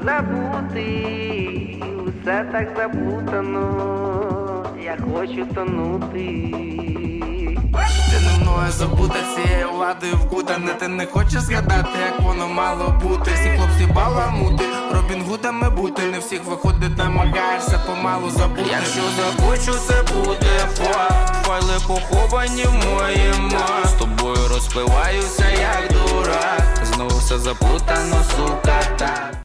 забути, усе так заплутано, я хочу тонути. Ти не мною забута, цією владою вкутане. Ти не хочеш згадати, як воно мало бути. Всі хлопці баламути, Робін Гудами бути. Не всіх виходить, намагаєшся помалу забути. Якщо захочу, це буде факт. Файли поховані в моєму. З тобою розпливаюся, як дурак. Знову все заплутано, сука, так.